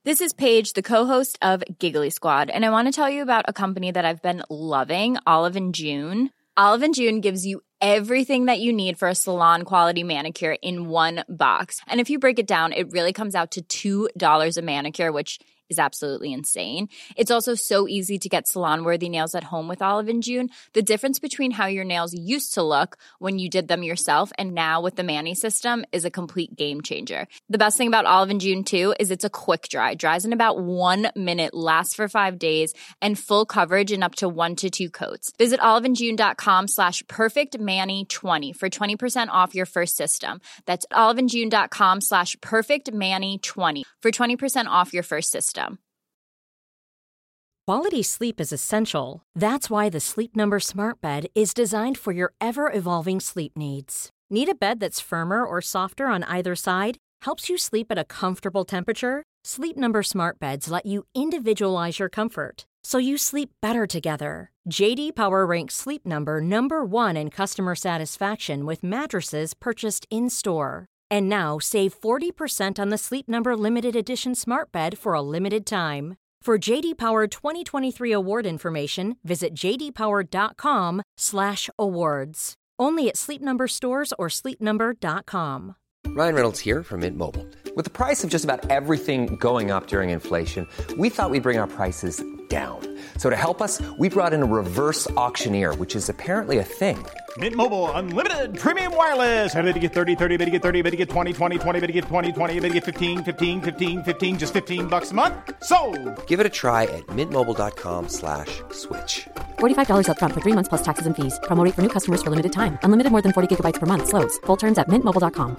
This is Paige, the co-host of Giggly Squad, and I want to tell you about a company that I've been loving, Olive & June. Olive & June gives you everything that you need for a salon-quality manicure in one box. And if you break it down, it really comes out to $2 a manicure, which is absolutely insane. It's also so easy to get salon-worthy nails at home with Olive & June. The difference between how your nails used to look when you did them yourself and now with the Mani system is a complete game changer. The best thing about Olive & June, too, is it's a quick dry. Dries in about 1 minute, lasts for 5 days, and full coverage in up to 1 to 2 coats. Visit oliveandjune.com/perfectmani20 for 20% off your first system. That's oliveandjune.com/perfectmani20 for 20% off your first system. Quality sleep is essential. That's why the Sleep Number Smart Bed is designed for your ever-evolving sleep needs. Need a bed that's firmer or softer on either side? Helps you sleep at a comfortable temperature? Sleep Number Smart Beds let you individualize your comfort, so you sleep better together. J.D. Power ranks Sleep Number number 1 in customer satisfaction with mattresses purchased in-store. And now, save 40% on the Sleep Number Limited Edition Smart Bed for a limited time. For J.D. Power 2023 award information, visit jdpower.com/awards. Only at Sleep Number stores or sleepnumber.com. Ryan Reynolds here from Mint Mobile. With the price of just about everything going up during inflation, we thought we'd bring our prices down. So to help us, we brought in a reverse auctioneer, which is apparently a thing. Mint Mobile Unlimited Premium Wireless. How to get 30, 30, bit to get 30, bit to get 20, 20, 20, bit to get 20, 20, bit to get 15, 15, 15, 15, just $15 a month? Sold! Give it a try at mintmobile.com/switch. $45 up front for 3 months plus taxes and fees. Promo rate for new customers for limited time. Unlimited more than 40 gigabytes per month. Slows full terms at mintmobile.com.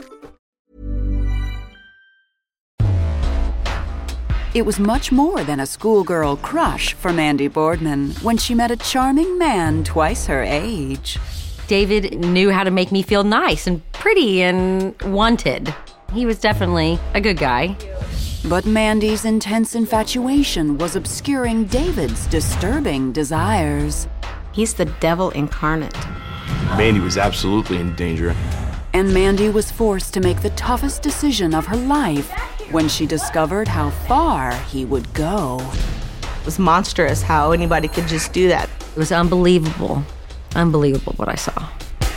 It was much more than a schoolgirl crush for Mandy Boardman when she met a charming man twice her age. David knew how to make me feel nice and pretty and wanted. He was definitely a good guy. But Mandy's intense infatuation was obscuring David's disturbing desires. He's the devil incarnate. Mandy was absolutely in danger. And Mandy was forced to make the toughest decision of her life when she discovered how far he would go. It was monstrous how anybody could just do that. It was unbelievable. Unbelievable what I saw.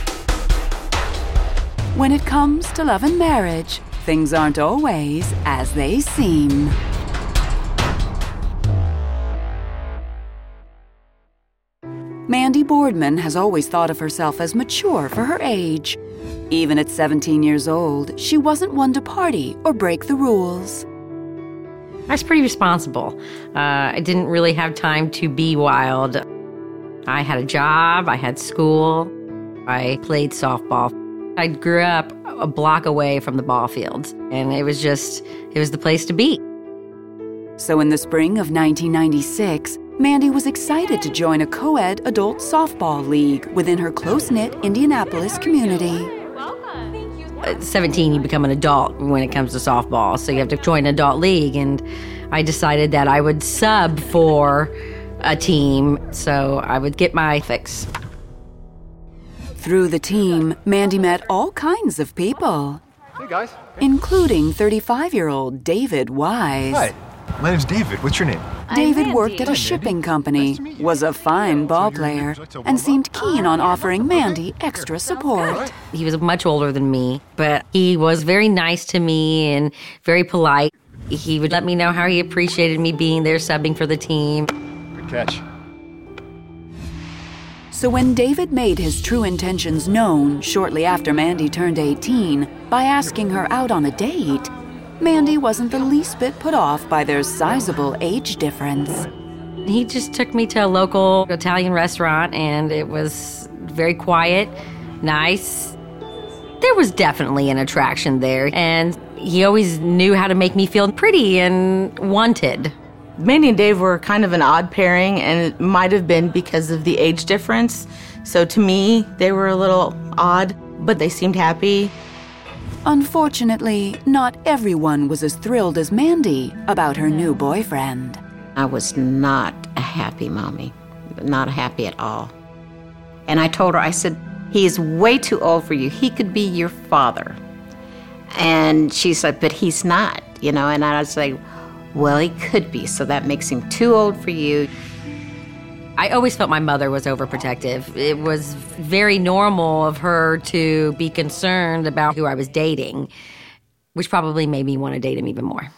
When it comes to love and marriage, things aren't always as they seem. Mandy Boardman has always thought of herself as mature for her age. Even at 17 years old, she wasn't one to party or break the rules. I was pretty responsible. I didn't really have time to be wild. I had a job, I had school, I played softball. I grew up a block away from the ball fields, and it was the place to be. So in the spring of 1996, Mandy was excited to join a co-ed adult softball league within her close-knit Indianapolis community. At 17, you become an adult when it comes to softball, so you have to join an adult league, and I decided that I would sub for a team, so I would get my fix. Through the team, Mandy met all kinds of people. Hey, guys. Including 35-year-old David Wise. Hi, my name's David. What's your name? David worked at a shipping company, was a fine ball player, and seemed keen on offering Mandy extra support. He was much older than me, but he was very nice to me and very polite. He would let me know how he appreciated me being there subbing for the team. Good catch. So when David made his true intentions known shortly after Mandy turned 18 by asking her out on a date, Mandy wasn't the least bit put off by their sizable age difference. He just took me to a local Italian restaurant, and it was very quiet, nice. There was definitely an attraction there, and he always knew how to make me feel pretty and wanted. Mandy and Dave were kind of an odd pairing, and it might have been because of the age difference. So to me, they were a little odd, but they seemed happy. Unfortunately, not everyone was as thrilled as Mandy about her new boyfriend. I was not a happy mommy, not happy at all. And I told her, I said, he is way too old for you. He could be your father. And she said, but he's not, and I was like, Well, he could be, so that makes him too old for you. I always felt my mother was overprotective. It was very normal of her to be concerned about who I was dating, which probably made me want to date him even more.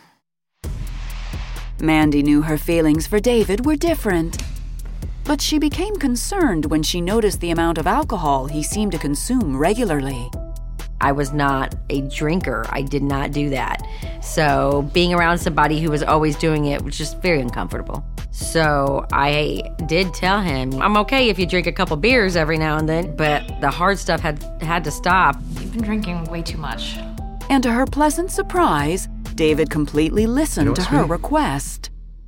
Mandy knew her feelings for David were different, but she became concerned when she noticed the amount of alcohol he seemed to consume regularly. I was not a drinker. I did not do that. So being around somebody who was always doing it was just very uncomfortable. So I did tell him, I'm okay if you drink a couple beers every now and then, but the hard stuff had to stop. You've been drinking way too much. And to her pleasant surprise, David completely listened to her request.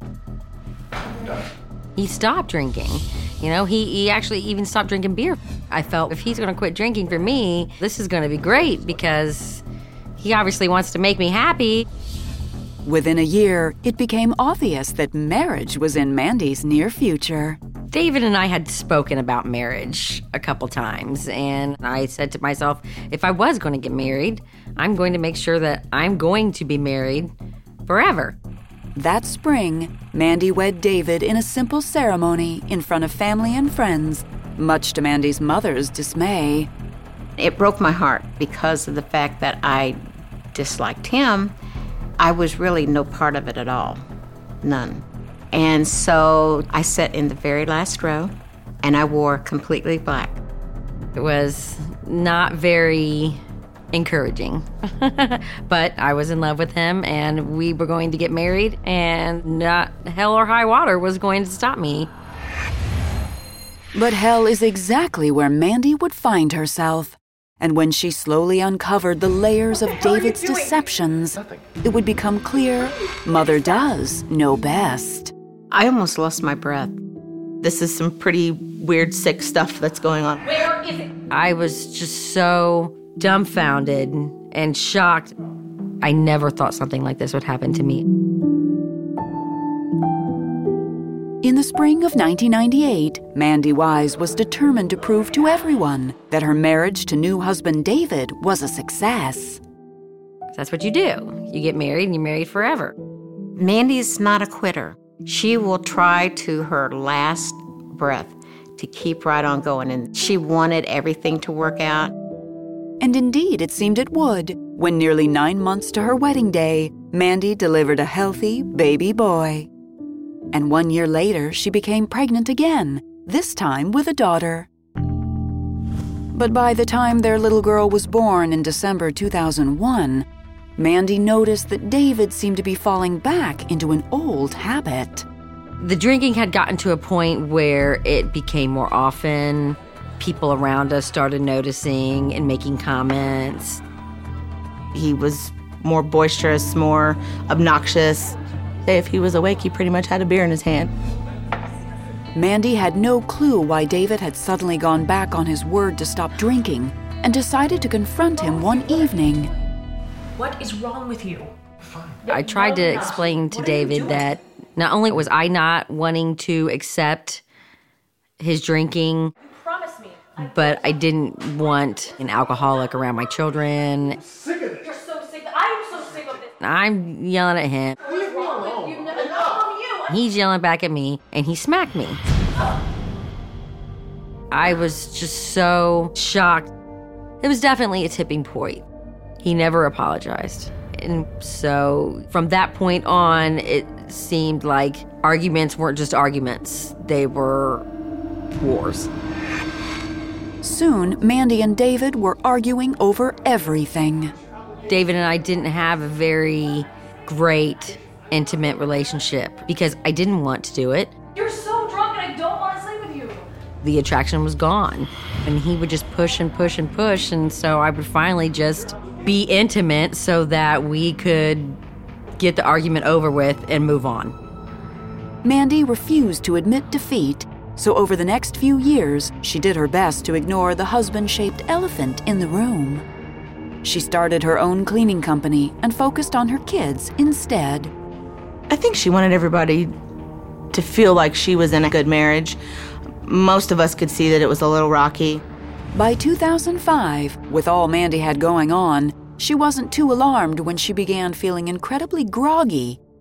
He stopped drinking. He actually even stopped drinking beer. I felt if he's going to quit drinking for me, this is going to be great because he obviously wants to make me happy. Within a year, it became obvious that marriage was in Mandy's near future. David and I had spoken about marriage a couple times, and I said to myself, if I was going to get married, I'm going to make sure that I'm going to be married forever. That spring, Mandy wed David in a simple ceremony in front of family and friends, much to Mandy's mother's dismay. It broke my heart because of the fact that I disliked him. I was really no part of it at all. None. And so I sat in the very last row, and I wore completely black. It was not very encouraging. But I was in love with him, and we were going to get married, and not hell or high water was going to stop me. But hell is exactly where Mandy would find herself. And when she slowly uncovered the layers of David's deceptions, it would become clear Mother does know best. I almost lost my breath. This is some pretty weird, sick stuff that's going on. Where is it? I was just so dumbfounded and shocked. I never thought something like this would happen to me. In the spring of 1998, Mandy Wise was determined to prove to everyone that her marriage to new husband David was a success. That's what you do. You get married and you're married forever. Mandy's not a quitter. She will try to her last breath to keep right on going, and she wanted everything to work out. And indeed, it seemed it would. When nearly 9 months to her wedding day, Mandy delivered a healthy baby boy. And 1 year later, she became pregnant again, this time with a daughter. But by the time their little girl was born in December 2001, Mandy noticed that David seemed to be falling back into an old habit. The drinking had gotten to a point where it became more often. People around us started noticing and making comments. He was more boisterous, more obnoxious. If he was awake, he pretty much had a beer in his hand. Mandy had no clue why David had suddenly gone back on his word to stop drinking and decided to confront him one evening. What is wrong with you? I tried to explain to David that not only was I not wanting to accept his drinking, but I didn't want an alcoholic around my children. You're so sick. I'm so sick of this. I'm yelling at him. You've never known you. He's yelling back at me, and he smacked me. I was just so shocked. It was definitely a tipping point. He never apologized. And so from that point on, it seemed like arguments weren't just arguments. They were wars. Soon, Mandy and David were arguing over everything. David and I didn't have a very great, intimate relationship because I didn't want to do it. You're so drunk and I don't want to sleep with you. The attraction was gone. And he would just push and push and push. And so I would finally just be intimate so that we could get the argument over with and move on. Mandy refused to admit defeat, so over the next few years, she did her best to ignore the husband-shaped elephant in the room. She started her own cleaning company and focused on her kids instead. I think she wanted everybody to feel like she was in a good marriage. Most of us could see that it was a little rocky. By 2005, with all Mandy had going on, she wasn't too alarmed when she began feeling incredibly groggy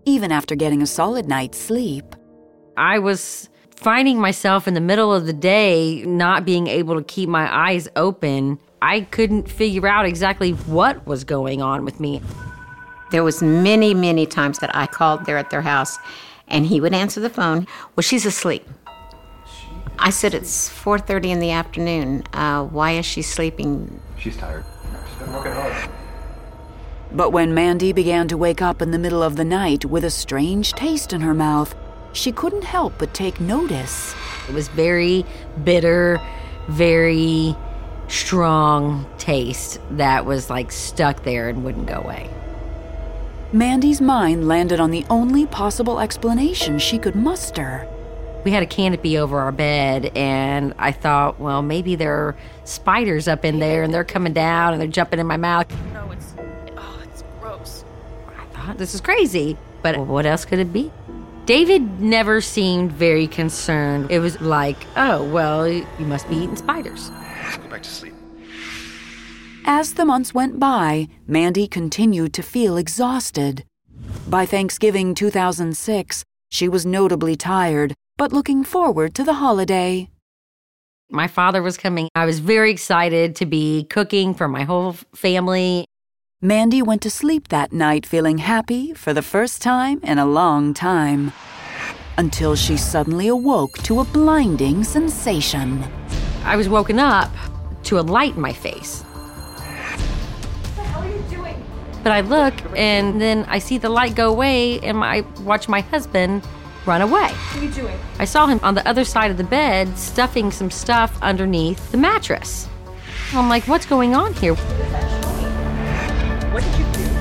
even after getting a solid night's sleep. I was finding myself in the middle of the day not being able to keep my eyes open. I couldn't figure out exactly what was going on with me. There was many, many times that I called there at their house, and he would answer the phone. Well, she's asleep. I said, it's 4:30 in the afternoon. Why is she sleeping? She's tired. She's been working hard. But when Mandy began to wake up in the middle of the night with a strange taste in her mouth, she couldn't help but take notice. It was very bitter, very strong taste that was like stuck there and wouldn't go away. Mandy's mind landed on the only possible explanation she could muster. We had a canopy over our bed, and I thought, well, maybe there are spiders up in there, and they're coming down, and they're jumping in my mouth. No, it's gross. I thought, this is crazy, but what else could it be? David never seemed very concerned. It was like, oh, well, you must be eating spiders. Go back to sleep. As the months went by, Mandy continued to feel exhausted. By Thanksgiving 2006, she was notably tired, but looking forward to the holiday. My father was coming. I was very excited to be cooking for my whole family. Mandy went to sleep that night feeling happy for the first time in a long time, until she suddenly awoke to a blinding sensation. I was woken up to a light in my face. But I look, and then I see the light go away, and I watch my husband run away. What are you doing? I saw him on the other side of the bed, stuffing some stuff underneath the mattress. I'm like, what's going on here? What did you do?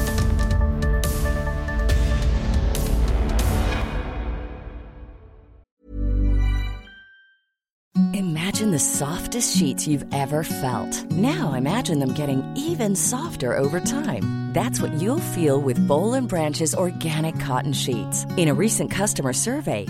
Imagine the softest sheets you've ever felt. Now imagine them getting even softer over time. That's what you'll feel with Boll & Branch's organic cotton sheets. In a recent customer survey,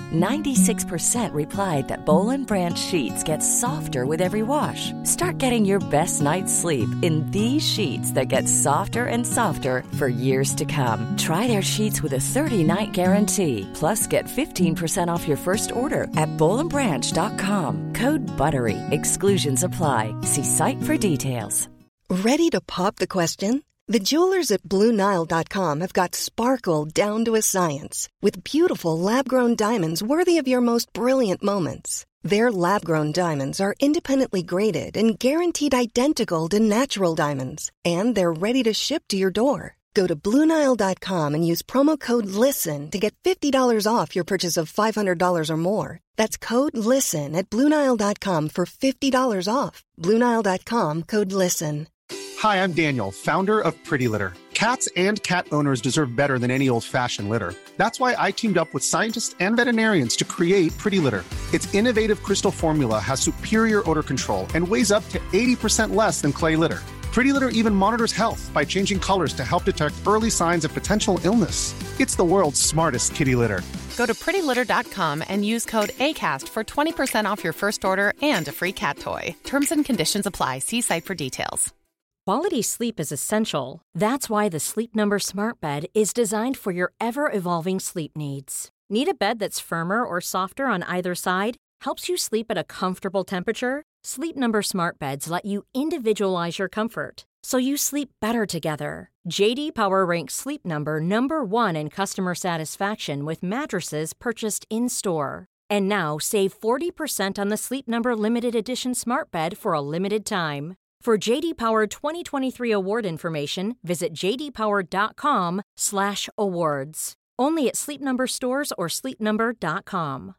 96% replied that Boll & Branch sheets get softer with every wash. Start getting your best night's sleep in these sheets that get softer and softer for years to come. Try their sheets with a 30-night guarantee. Plus, get 15% off your first order at bollandbranch.com. Code BUTTERY. Exclusions apply. See site for details. Ready to pop the question? The jewelers at BlueNile.com have got sparkle down to a science with beautiful lab-grown diamonds worthy of your most brilliant moments. Their lab-grown diamonds are independently graded and guaranteed identical to natural diamonds, and they're ready to ship to your door. Go to BlueNile.com and use promo code LISTEN to get $50 off your purchase of $500 or more. That's code LISTEN at BlueNile.com for $50 off. BlueNile.com, code LISTEN. Hi, I'm Daniel, founder of Pretty Litter. Cats and cat owners deserve better than any old-fashioned litter. That's why I teamed up with scientists and veterinarians to create Pretty Litter. Its innovative crystal formula has superior odor control and weighs up to 80% less than clay litter. Pretty Litter even monitors health by changing colors to help detect early signs of potential illness. It's the world's smartest kitty litter. Go to prettylitter.com and use code ACAST for 20% off your first order and a free cat toy. Terms and conditions apply. See site for details. Quality sleep is essential. That's why the Sleep Number Smart Bed is designed for your ever-evolving sleep needs. Need a bed that's firmer or softer on either side? Helps you sleep at a comfortable temperature? Sleep Number Smart Beds let you individualize your comfort, so you sleep better together. J.D. Power ranks Sleep Number number 1 in customer satisfaction with mattresses purchased in-store. And now save 40% on the Sleep Number Limited Edition Smart Bed for a limited time. For J.D. Power 2023 award information, visit jdpower.com/awards. Only at Sleep Number stores or sleepnumber.com.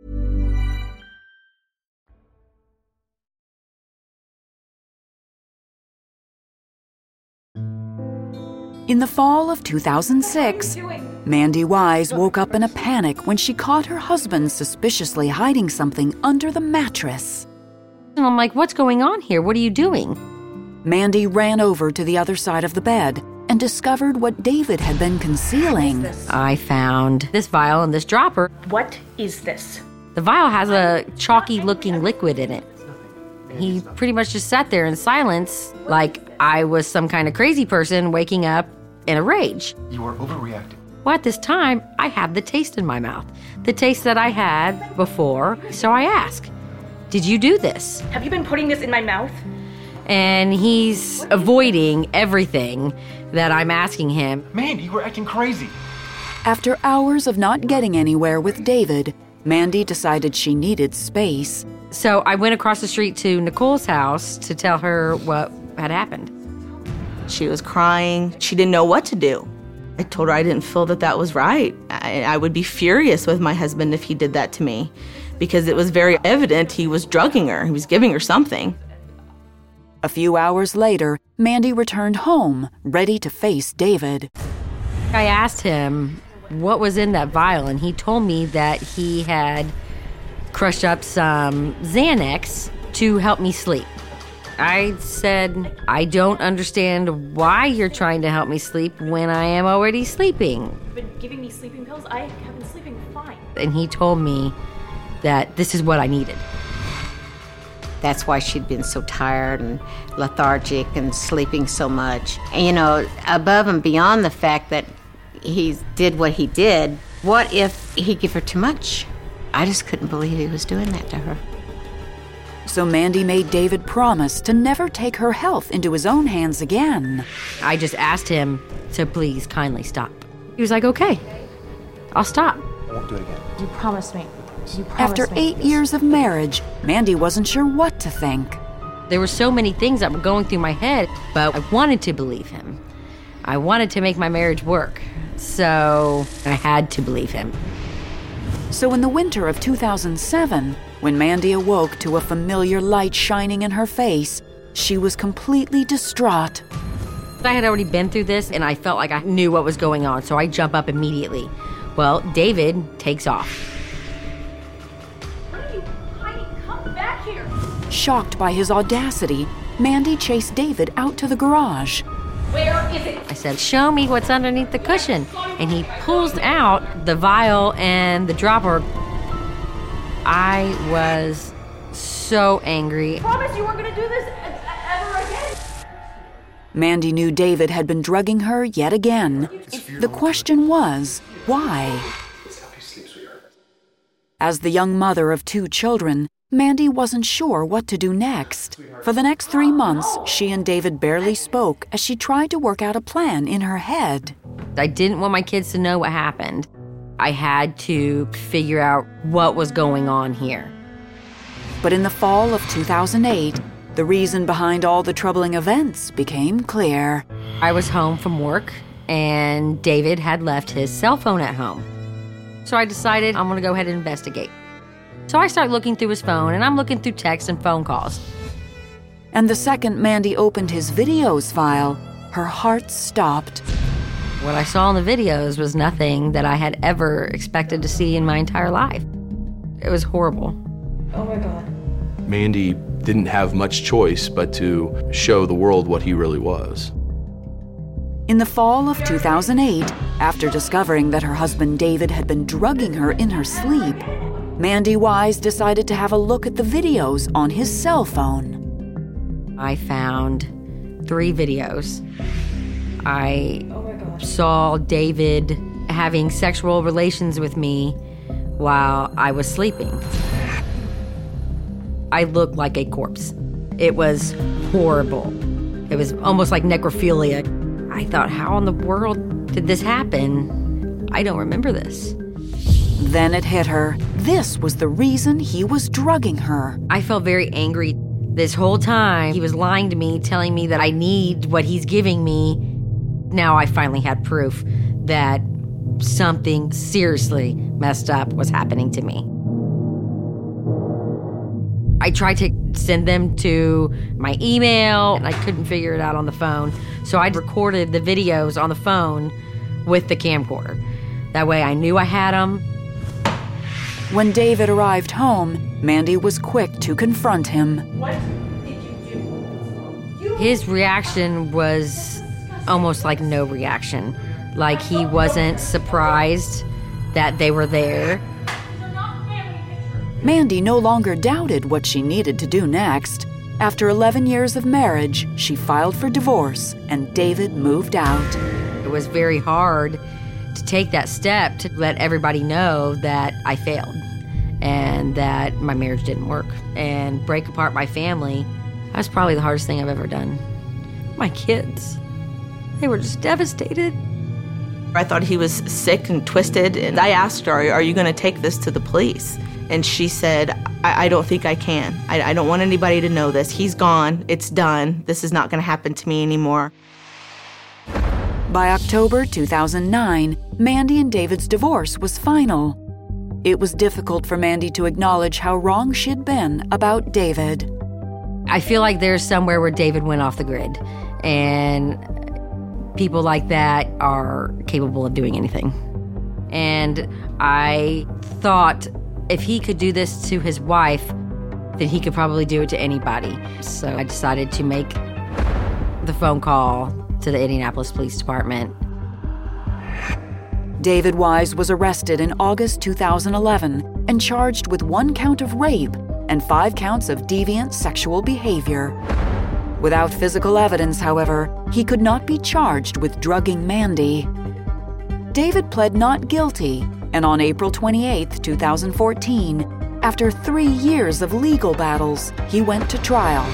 In the fall of 2006, Mandy Wise woke up in a panic when she caught her husband suspiciously hiding something under the mattress. And I'm like, what's going on here? What are you doing? Mandy ran over to the other side of the bed and discovered what David had been concealing. I found this vial and this dropper. What is this? The vial has a chalky-looking liquid in it. He pretty much just sat there in silence, like I was some kind of crazy person waking up in a rage. You are overreacting. Well, at this time, I have the taste in my mouth, the taste that I had before. So I ask, did you do this? Have you been putting this in my mouth? And he's avoiding everything that I'm asking him. Mandy, you were acting crazy. After hours of not getting anywhere with David, Mandy decided she needed space. So I went across the street to Nicole's house to tell her what had happened. She was crying. She didn't know what to do. I told her I didn't feel that was right. I would be furious with my husband if he did that to me, because it was very evident he was drugging her. He was giving her something. A few hours later, Mandy returned home, ready to face David. I asked him what was in that vial, and he told me that he had crushed up some Xanax to help me sleep. I said, I don't understand why you're trying to help me sleep when I am already sleeping. You've been giving me sleeping pills? I have been sleeping fine. And he told me that this is what I needed. That's why she'd been so tired and lethargic and sleeping so much. And, you know, above and beyond the fact that he did what he did, what if he gave her too much? I just couldn't believe he was doing that to her. So Mandy made David promise to never take her health into his own hands again. I just asked him to please kindly stop. He was like, okay, I'll stop. I won't do it again. You promised me. After 8 years of marriage, Mandy wasn't sure what to think. There were so many things that were going through my head, but I wanted to believe him. I wanted to make my marriage work, so I had to believe him. So in the winter of 2007, when Mandy awoke to a familiar light shining in her face, she was completely distraught. I had already been through this, and I felt like I knew what was going on, so I jump up immediately. Well, David takes off. Come back here. Shocked by his audacity, Mandy chased David out to the garage. Where is it? I said, show me what's underneath the cushion. And he pulls out the vial and the dropper. I was so angry. I promise you weren't going to do this ever again. Mandy knew David had been drugging her yet again. The question was, why? As the young mother of 2 children, Mandy wasn't sure what to do next. For the next 3 months, she and David barely spoke as she tried to work out a plan in her head. I didn't want my kids to know what happened. I had to figure out what was going on here. But in the fall of 2008, the reason behind all the troubling events became clear. I was home from work, and David had left his cell phone at home. So I decided I'm going to go ahead and investigate. So I start looking through his phone, and I'm looking through texts and phone calls. And the second Mandy opened his videos file, her heart stopped. What I saw in the videos was nothing that I had ever expected to see in my entire life. It was horrible. Oh my God. Mandy didn't have much choice but to show the world what he really was. In the fall of 2008, after discovering that her husband David had been drugging her in her sleep, Mandy Wise decided to have a look at the videos on his cell phone. I found 3 videos. I saw David having sexual relations with me while I was sleeping. I looked like a corpse. It was horrible. It was almost like necrophilia. I thought, how in the world did this happen? I don't remember this. Then it hit her. This was the reason he was drugging her. I felt very angry. This whole time, he was lying to me, telling me that I need what he's giving me. Now I finally had proof that something seriously messed up was happening to me. I tried to send them to my email, and I couldn't figure it out on the phone. So I recorded the videos on the phone with the camcorder. That way I knew I had them. When David arrived home, Mandy was quick to confront him. What did you do? His reaction was almost like no reaction. Like he wasn't surprised that they were there. Mandy no longer doubted what she needed to do next. After 11 years of marriage, she filed for divorce, and David moved out. It was very hard to take that step to let everybody know that I failed and that my marriage didn't work and break apart my family. That's probably the hardest thing I've ever done. My kids, they were just devastated. I thought he was sick and twisted, and I asked her, are you going to take this to the police? And she said, I don't think I can. I don't want anybody to know this. He's gone. It's done. This is not going to happen to me anymore. By October 2009, Mandy and David's divorce was final. It was difficult for Mandy to acknowledge how wrong she'd been about David. I feel like there's somewhere where David went off the grid, and people like that are capable of doing anything. And I thought if he could do this to his wife, then he could probably do it to anybody. So I decided to make the phone call to the Indianapolis Police Department. David Wise was arrested in August 2011 and charged with 1 count of rape and 5 counts of deviant sexual behavior. Without physical evidence, however, he could not be charged with drugging Mandy. David pled not guilty, and on April 28, 2014, after 3 years of legal battles, he went to trial.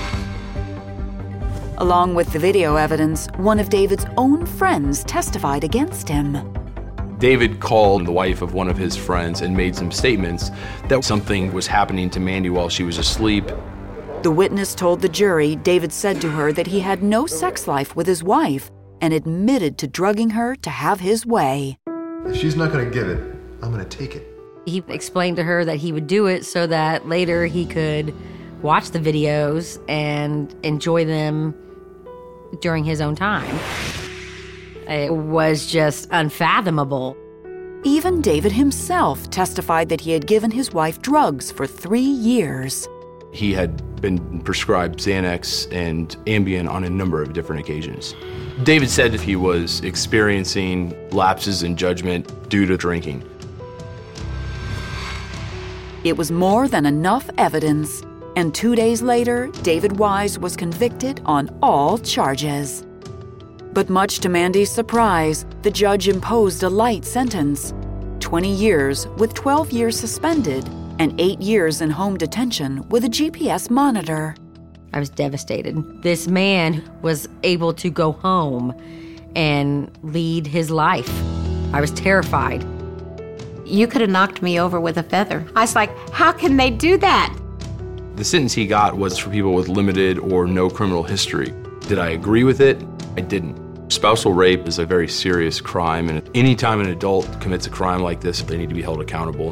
Along with the video evidence, one of David's own friends testified against him. David called the wife of one of his friends and made some statements that something was happening to Mandy while she was asleep. The witness told the jury David said to her that he had no sex life with his wife and admitted to drugging her to have his way. If she's not going to give it, I'm going to take it. He explained to her that he would do it so that later he could watch the videos and enjoy them during his own time. It was just unfathomable. Even David himself testified that he had given his wife drugs for 3 years. He had been prescribed Xanax and Ambien on a number of different occasions. David said that he was experiencing lapses in judgment due to drinking. It was more than enough evidence, and 2 days later, David Wise was convicted on all charges. But much to Mandy's surprise, the judge imposed a light sentence, 20 years with 12 years suspended and 8 years in home detention with a GPS monitor. I was devastated. This man was able to go home and lead his life. I was terrified. You could have knocked me over with a feather. I was like, how can they do that? The sentence he got was for people with limited or no criminal history. Did I agree with it? I didn't. Spousal rape is a very serious crime, and any time an adult commits a crime like this, they need to be held accountable.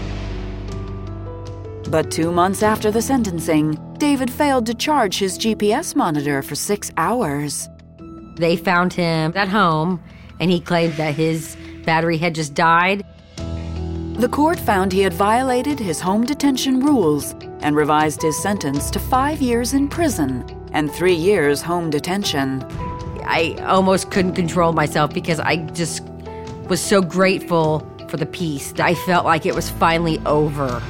But 2 months after the sentencing, David failed to charge his GPS monitor for 6 hours. They found him at home, and he claimed that his battery had just died. The court found he had violated his home detention rules and revised his sentence to 5 years in prison and 3 years home detention. I almost couldn't control myself because I just was so grateful for the peace. I felt like it was finally over.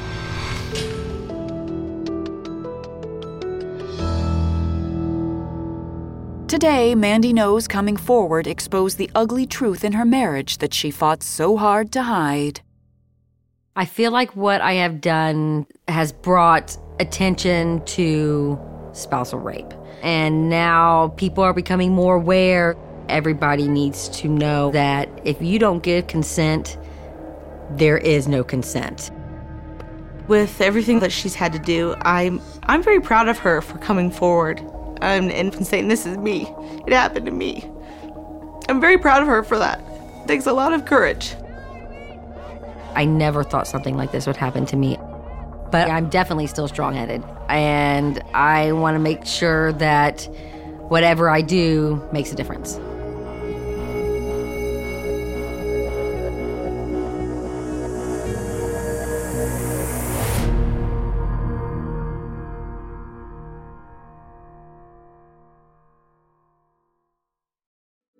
Today, Mandy knows coming forward exposed the ugly truth in her marriage that she fought so hard to hide. I feel like what I have done has brought attention to spousal rape. And now people are becoming more aware. Everybody needs to know that if you don't give consent, there is no consent. With everything that she's had to do, I'm very proud of her for coming forward and saying, this is me. It happened to me. I'm very proud of her for that. It takes a lot of courage. I never thought something like this would happen to me. But I'm definitely still strong-headed, and I want to make sure that whatever I do makes a difference.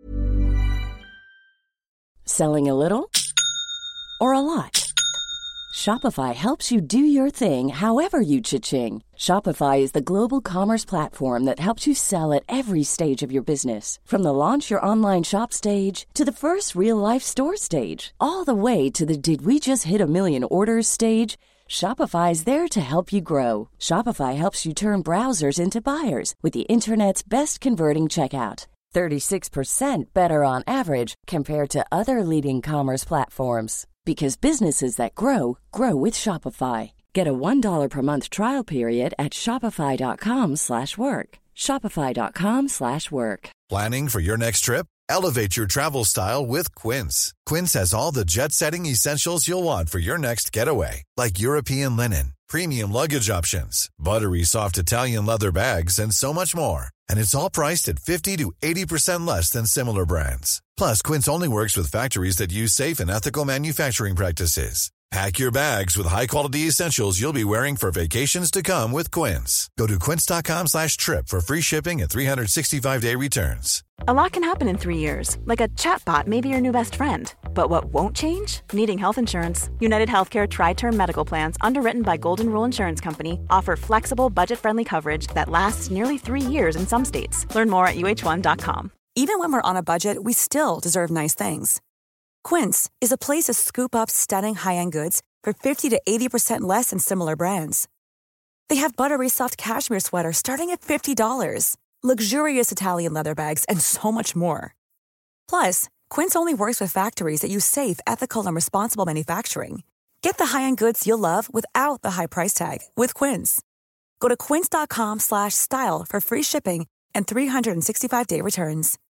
Selling a little or a lot? Shopify helps you do your thing however you cha-ching. Shopify is the global commerce platform that helps you sell at every stage of your business. From the launch your online shop stage to the first real-life store stage, all the way to the did we just hit a million orders stage. Shopify is there to help you grow. Shopify helps you turn browsers into buyers with the internet's best converting checkout. 36% better on average compared to other leading commerce platforms. Because businesses that grow, grow with Shopify. Get a $1 per month trial period at shopify.com/work. Shopify.com/work. Planning for your next trip? Elevate your travel style with Quince. Quince has all the jet-setting essentials you'll want for your next getaway, like European linen, premium luggage options, buttery soft Italian leather bags, and so much more. And it's all priced at 50 to 80% less than similar brands. Plus, Quince only works with factories that use safe and ethical manufacturing practices. Pack your bags with high-quality essentials you'll be wearing for vacations to come with Quince. Go to quince.com/trip for free shipping and 365-day returns. A lot can happen in 3 years, like a chatbot may be your new best friend. But what won't change? Needing health insurance. United Healthcare Tri-Term Medical Plans, underwritten by Golden Rule Insurance Company, offer flexible, budget-friendly coverage that lasts nearly 3 years in some states. Learn more at uh1.com. Even when we're on a budget, we still deserve nice things. Quince is a place to scoop up stunning high-end goods for 50 to 80% less than similar brands. They have buttery soft cashmere sweaters starting at $50, luxurious Italian leather bags, and so much more. Plus, Quince only works with factories that use safe, ethical, and responsible manufacturing. Get the high-end goods you'll love without the high price tag with Quince. Go to quince.com/style for free shipping and 365-day returns.